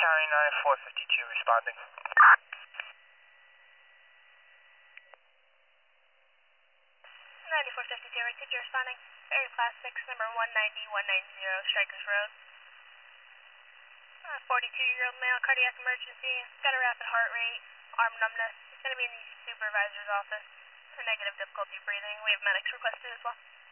County 9452 responding. 9452, right, teacher responding. Area class 6, number 190-190, Strikers Road. 42-year-old male, cardiac emergency, got a rapid heart rate, arm numbness. He's going to be in the supervisor's office. A negative difficulty breathing. We have medics requested as well.